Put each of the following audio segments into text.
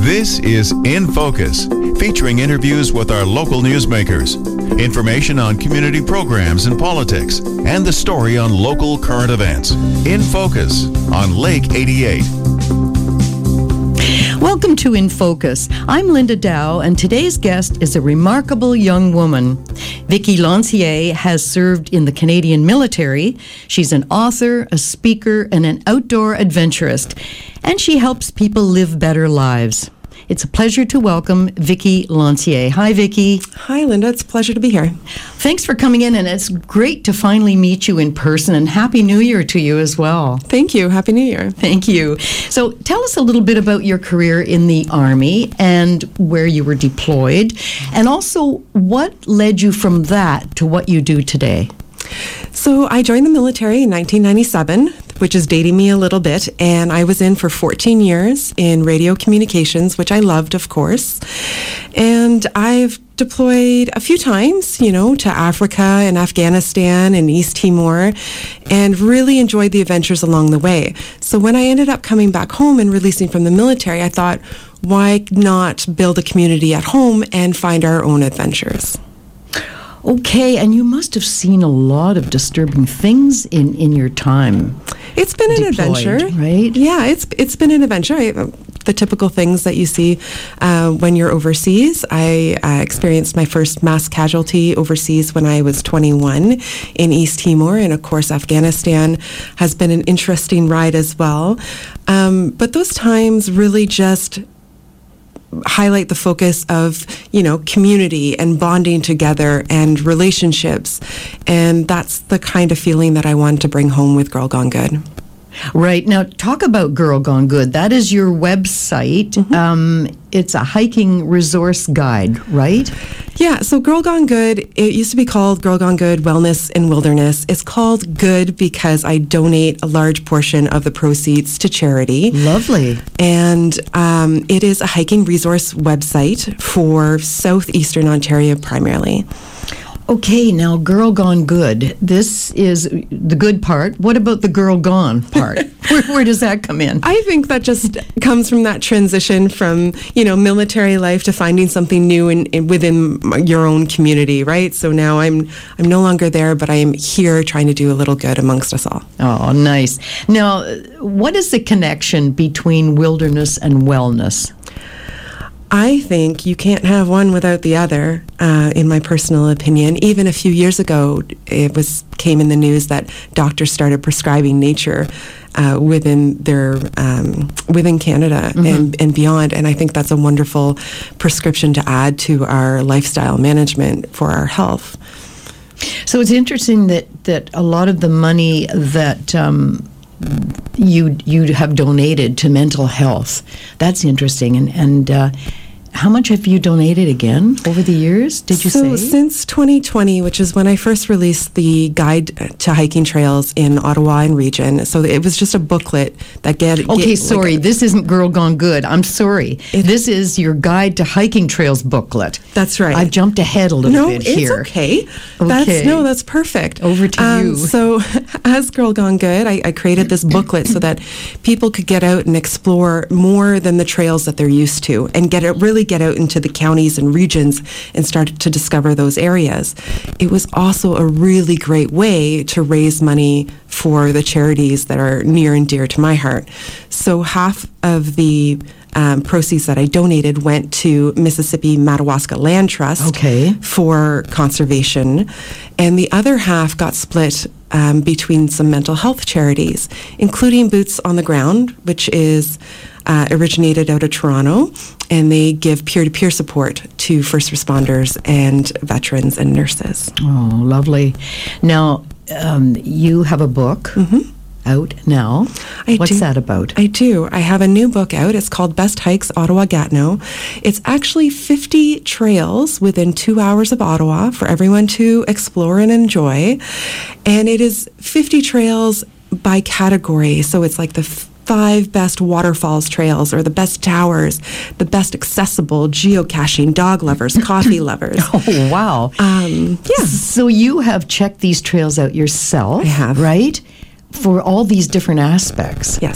This is In Focus, featuring interviews with our local newsmakers, information on community programs and politics, and the story on local current events. In Focus on Lake 88. Welcome to In Focus. I'm Linda Dow, and today's guest is a remarkable young woman. Vicki Lancier has served in the Canadian military. She's an author, a speaker, and an outdoor adventurist, and she helps people live better lives. It's a pleasure to welcome Vicki Lancier. Hi, Vicki. Hi, Linda. It's a pleasure to be here. Thanks for coming in, and it's great to finally meet you in person, and Happy New Year to you as well. Thank you. Happy New Year. Thank you. So tell us a little bit about your career in the Army and where you were deployed, and also what led you from that to what you do today. So I joined the military in 1997, which is dating me a little bit, and I was in for 14 years in radio communications, which I loved, of course. And I've deployed a few times, to Africa and Afghanistan and East Timor, and really enjoyed the adventures along the way. So when I ended up coming back home and releasing from the military, I thought, why not build a community at home and find our own adventures? Okay, and you must have seen a lot of disturbing things in your time. It's been an adventure, right? Yeah, it's been an adventure. The typical things that you see when you're overseas. I experienced my first mass casualty overseas when I was 21 in East Timor, and of course Afghanistan has been an interesting ride as well. But those times really just highlight the focus of, community and bonding together and relationships. And that's the kind of feeling that I wanted to bring home with Girl Gone Good. Right. Now, talk about Girl Gone Good. That is your website. Mm-hmm. It's a hiking resource guide, right? Yeah. So Girl Gone Good, it used to be called Girl Gone Good Wellness in Wilderness. It's called Good because I donate a large portion of the proceeds to charity. Lovely. And it is a hiking resource website for southeastern Ontario primarily. Okay, now Girl Gone Good. This is the good part. What about the Girl Gone part? Where does that come in? I think that just comes from that transition from, military life to finding something new within your own community, right? So now I'm no longer there, but I am here trying to do a little good amongst us all. Oh, nice. Now, what is the connection between wilderness and wellness? I think you can't have one without the other, in my personal opinion. Even a few years ago, came in the news that doctors started prescribing nature within Canada mm-hmm. and beyond. And I think that's a wonderful prescription to add to our lifestyle management for our health. So it's interesting that a lot of the money that you have donated to mental health. That's interesting. And how much have you donated again over the years, did you say? So since 2020, which is when I first released the guide to hiking trails in Ottawa and region. So it was just a booklet that this isn't Girl Gone Good. I'm sorry. This is your guide to hiking trails booklet. That's right. I've jumped ahead a little bit here. No, it's okay. That's perfect. Over to you. So as Girl Gone Good, I created this booklet so that people could get out and explore more than the trails that they're used to and get out into the counties and regions and start to discover those areas. It was also a really great way to raise money for the charities that are near and dear to my heart. So half of the proceeds that I donated went to Mississippi Madawaska Land Trust for conservation, and the other half got split between some mental health charities, including Boots on the Ground, which is originated out of Toronto, and they give peer-to-peer support to first responders and veterans and nurses. Oh, lovely. Now, you have a book out now. What's that about? I do. I have a new book out. It's called Best Hikes, Ottawa-Gatineau. It's actually 50 trails within 2 hours of Ottawa for everyone to explore and enjoy. And it is 50 trails by category. So it's like the 5 best waterfalls trails, or the best towers, the best accessible, geocaching, dog lovers, coffee lovers. Oh, wow. Yeah. So you have checked these trails out yourself, I have. Right? For all these different aspects. Yes.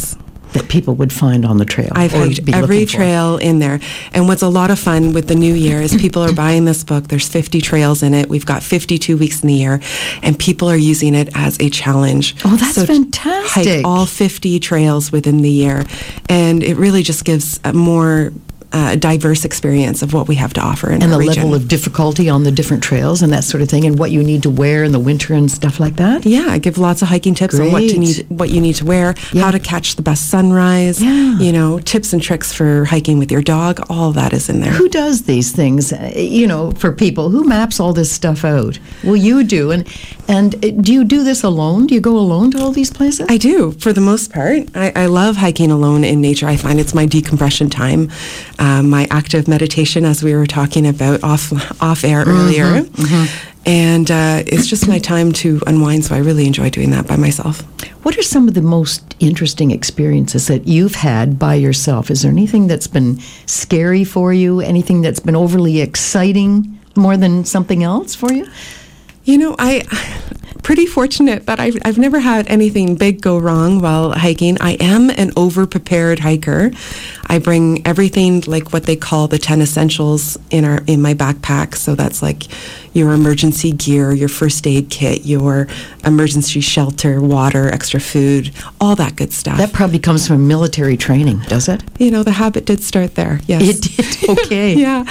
that people would find on the trail? I've or hiked be every looking for? trail in there. And what's a lot of fun with the new year is people are buying this book. There's 50 trails in it. We've got 52 weeks in the year, and people are using it as a challenge. Oh, that's So fantastic. hike all 50 trails within the year. And it really just gives a more diverse experience of what we have to offer in And our the region. level of difficulty on the different trails and that sort of thing, and what you need to wear in the winter and stuff like that? Yeah, I give lots of hiking tips on what you need to wear, Yeah. how to catch the best sunrise, Yeah. tips and tricks for hiking with your dog. All that is in there. Who does these things, for people? Who maps all this stuff out? Well, you do. And do you do this alone? Do you go alone to all these places? I do, for the most part. I love hiking alone in nature. I find it's my decompression time, my active meditation, as we were talking about off air earlier. And it's just my time to unwind, so I really enjoy doing that by myself. What are some of the most interesting experiences that you've had by yourself? Is there anything that's been scary for you? Anything that's been overly exciting more than something else for you? I pretty fortunate that I've never had anything big go wrong while hiking. I am an over-prepared hiker. I bring everything, like what they call the 10 essentials in my backpack. So that's like your emergency gear, your first aid kit, your emergency shelter, water, extra food, all that good stuff. That probably comes from military training, does it? The habit did start there. Yes, It did. Okay. yeah.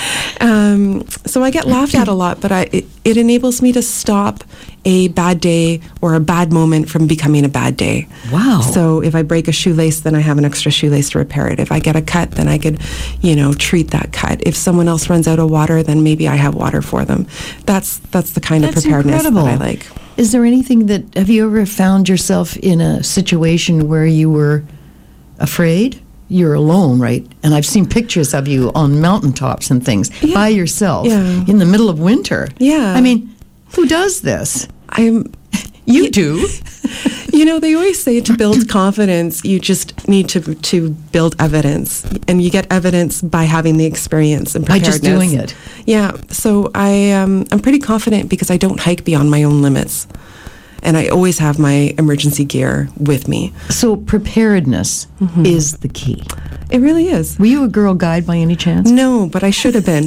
So I get laughed at a lot, but it enables me to stop a bad day or a bad moment from becoming a bad day. Wow. So if I break a shoelace, then I have an extra shoelace to repair it. If I get a cut, then I could, treat that cut. If someone else runs out of water, then maybe I have water for them. That's the kind of preparedness incredible. that I like. Is there anything have you ever found yourself in a situation where you were afraid? You're alone, right? And I've seen pictures of you on mountaintops and things by yourself in the middle of winter. Yeah. I mean, who does this? You do. They always say to build confidence, you just need to build evidence. And you get evidence by having the experience and By preparedness. just doing it. Yeah. So I'm pretty confident because I don't hike beyond my own limits. And I always have my emergency gear with me. So preparedness is the key. It really is. Were you a Girl Guide by any chance? No, but I should have been.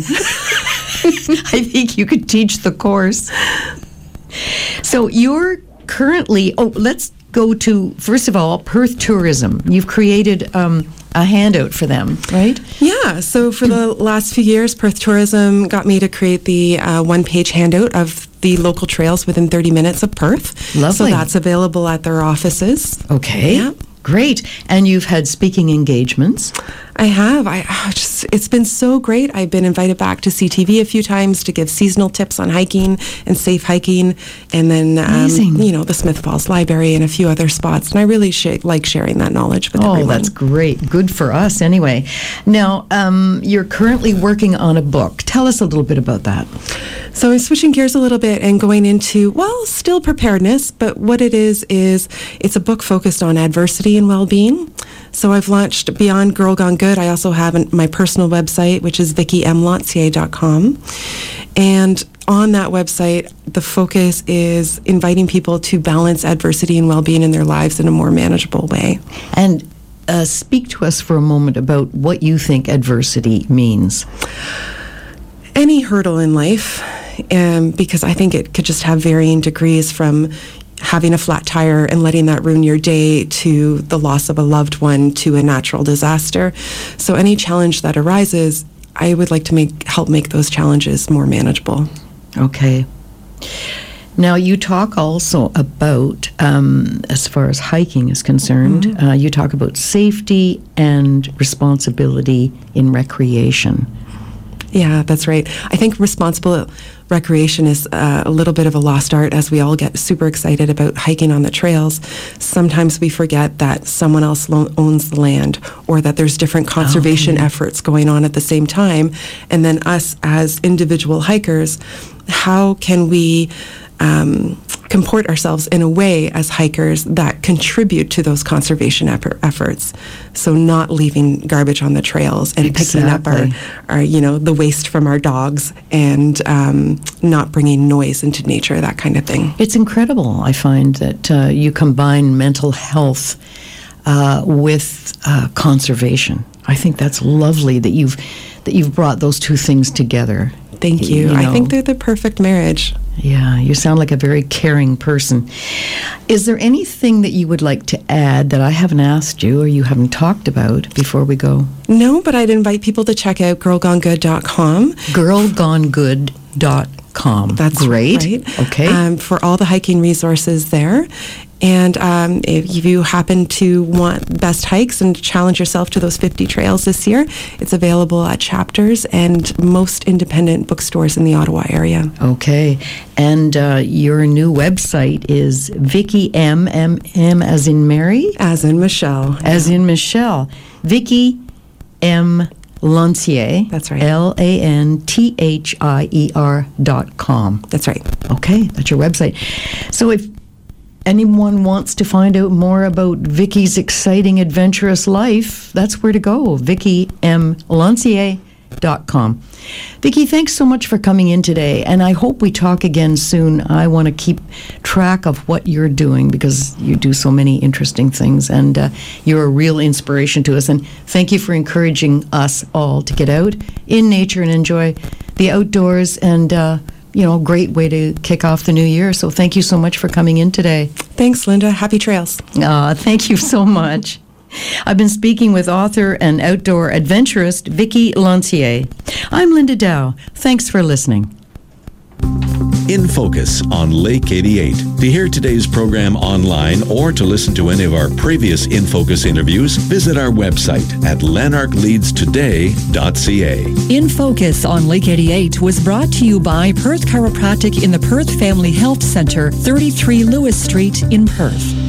I think you could teach the course. So you're currently, let's go to, first of all, Perth Tourism. You've created a handout for them, right? Yeah, so for the last few years, Perth Tourism got me to create the one-page handout of the local trails within 30 minutes of Perth. Lovely. So that's available at their offices. Okay. Yeah. Great. And you've had speaking engagements. I have. It's been so great. I've been invited back to CTV a few times to give seasonal tips on hiking and safe hiking, and then the Smith Falls Library and a few other spots. And I really like sharing that knowledge with everyone. Oh, that's great. Good for us, anyway. Now, you're currently working on a book. Tell us a little bit about that. So I'm switching gears a little bit and going into, still preparedness, but what it is it's a book focused on adversity and well-being. So I've launched Beyond Girl Gone Good. I also have my personal website, which is VickiMLancier.com. And on that website, the focus is inviting people to balance adversity and well-being in their lives in a more manageable way. And speak to us for a moment about what you think adversity means. Any hurdle in life, because I think it could just have varying degrees from having a flat tire and letting that ruin your day to the loss of a loved one to a natural disaster. So any challenge that arises, I would like to help make those challenges more manageable. Okay. Now, you talk also about, as far as hiking is concerned, you talk about safety and responsibility in recreation. Yeah, that's right. I think responsible recreation is a little bit of a lost art as we all get super excited about hiking on the trails. Sometimes we forget that someone else owns the land, or that there's different conservation efforts going on at the same time. And then us as individual hikers, how can we comport ourselves in a way as hikers that contribute to those conservation efforts? So not leaving garbage on the trails and picking up our the waste from our dogs, and not bringing noise into nature, that kind of thing. It's incredible, I find, that you combine mental health with conservation. I think that's lovely that you've brought those two things together. Thank you. I think they're the perfect marriage. Yeah, you sound like a very caring person. Is there anything that you would like to add that I haven't asked you or you haven't talked about before we go? No, but I'd invite people to check out girlgonegood.com. Girlgonegood.com. That's great. Right. Okay. For all the hiking resources there. And if you happen to want best hikes and challenge yourself to those 50 trails this year, it's available at Chapters and most independent bookstores in the Ottawa area. Okay. And your new website is Vicki M as in Mary? As in Michelle. As in Michelle. Vicki M. Lancier. That's right. LANTHIER.com. That's right. Okay, that's your website. So if anyone wants to find out more about Vicki's exciting, adventurous life, that's where to go, VickiMLancier.com. Vicki, thanks so much for coming in today, and I hope we talk again soon. I want to keep track of what you're doing because you do so many interesting things, and you're a real inspiration to us. And thank you for encouraging us all to get out in nature and enjoy the outdoors, and great way to kick off the new year. So thank you so much for coming in today. Thanks, Linda. Happy trails. Thank you so much. I've been speaking with author and outdoor adventurist Vicki Lancier. I'm Linda Dow. Thanks for listening. In Focus on Lake 88. To hear today's program online or to listen to any of our previous In Focus interviews, visit our website at lanarkleadstoday.ca. In Focus on Lake 88 was brought to you by Perth Chiropractic in the Perth Family Health Centre, 33 Lewis Street in Perth.